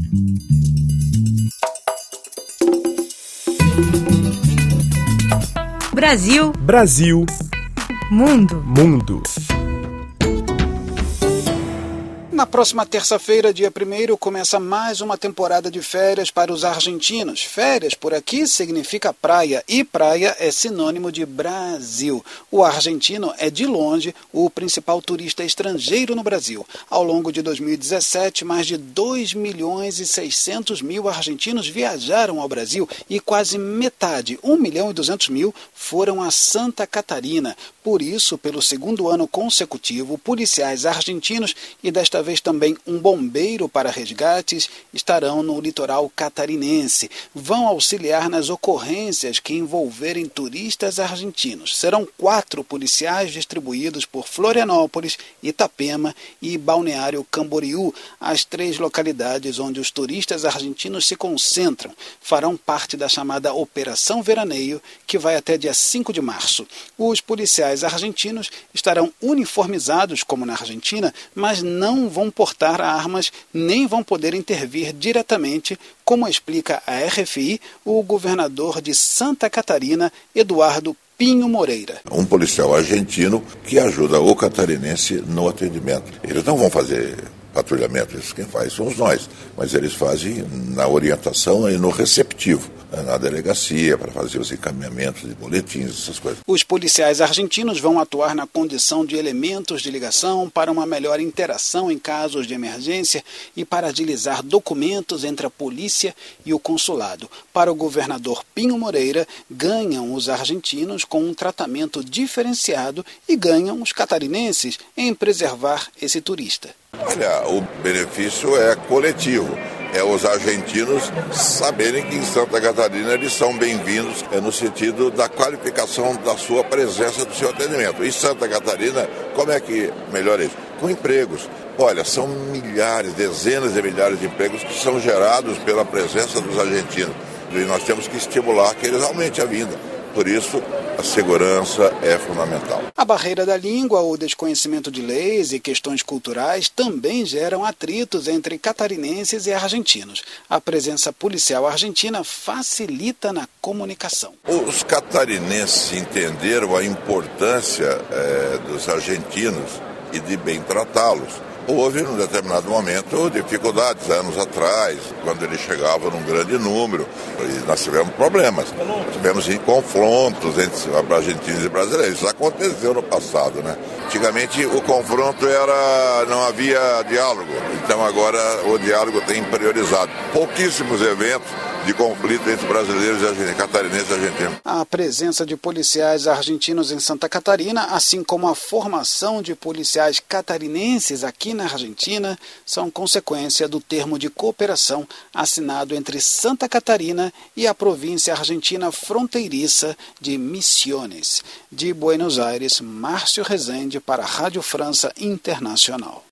Brasil. Brasil. Mundo. Mundo. Na próxima terça-feira, dia 1º, começa mais uma temporada de férias para os argentinos. Férias por aqui significa praia, e praia é sinônimo de Brasil. O argentino é, de longe, o principal turista estrangeiro no Brasil. Ao longo de 2017, mais de 2.600.000 argentinos viajaram ao Brasil e quase metade, 1.200.000, foram a Santa Catarina. Por isso, pelo segundo ano consecutivo, policiais argentinos e desta vez também um bombeiro para resgates estarão no litoral catarinense. Vão auxiliar nas ocorrências que envolverem turistas argentinos. Serão 4 policiais distribuídos por Florianópolis, Itapema e Balneário Camboriú, as 3 localidades onde os turistas argentinos se concentram. Farão parte da chamada Operação Veraneio, que vai até dia 5 de março. Os policiais argentinos estarão uniformizados como na Argentina, mas não vão portar armas nem vão poder intervir diretamente, como explica a RFI o governador de Santa Catarina, Eduardo Pinho Moreira. Um policial argentino que ajuda o catarinense no atendimento. Eles não vão fazer patrulhamento, isso quem faz somos nós, mas eles fazem na orientação e no receptivo, na delegacia, para fazer os encaminhamentos de boletins, essas coisas. Os policiais argentinos vão atuar na condição de elementos de ligação para uma melhor interação em casos de emergência e para agilizar documentos entre a polícia e o consulado. Para o governador Pinho Moreira, ganham os argentinos com um tratamento diferenciado e ganham os catarinenses em preservar esse turista. Olha, o benefício é coletivo. É os argentinos saberem que em Santa Catarina eles são bem-vindos no sentido da qualificação da sua presença, do seu atendimento. E Santa Catarina, como é que melhora isso? Com empregos. Olha, são milhares, dezenas de milhares de empregos que são gerados pela presença dos argentinos. E nós temos que estimular que eles aumentem a vinda. Por isso, a segurança é fundamental. A barreira da língua, o desconhecimento de leis e questões culturais também geram atritos entre catarinenses e argentinos. A presença policial argentina facilita na comunicação. Os catarinenses entenderam a importância dos argentinos e de bem tratá-los. Houve, num determinado momento, dificuldades, anos atrás, quando eles chegavam num grande número, e nós tivemos problemas. Tivemos confrontos entre argentinos e brasileiros. Isso aconteceu no passado, né? Antigamente o confronto não havia diálogo, então agora o diálogo tem priorizado. Pouquíssimos eventos de conflito entre brasileiros e argentinos, catarinenses e argentinos. A presença de policiais argentinos em Santa Catarina, assim como a formação de policiais catarinenses aqui na Argentina, são consequência do termo de cooperação assinado entre Santa Catarina e a província argentina fronteiriça de Misiones. De Buenos Aires, Márcio Rezende para a Rádio França Internacional.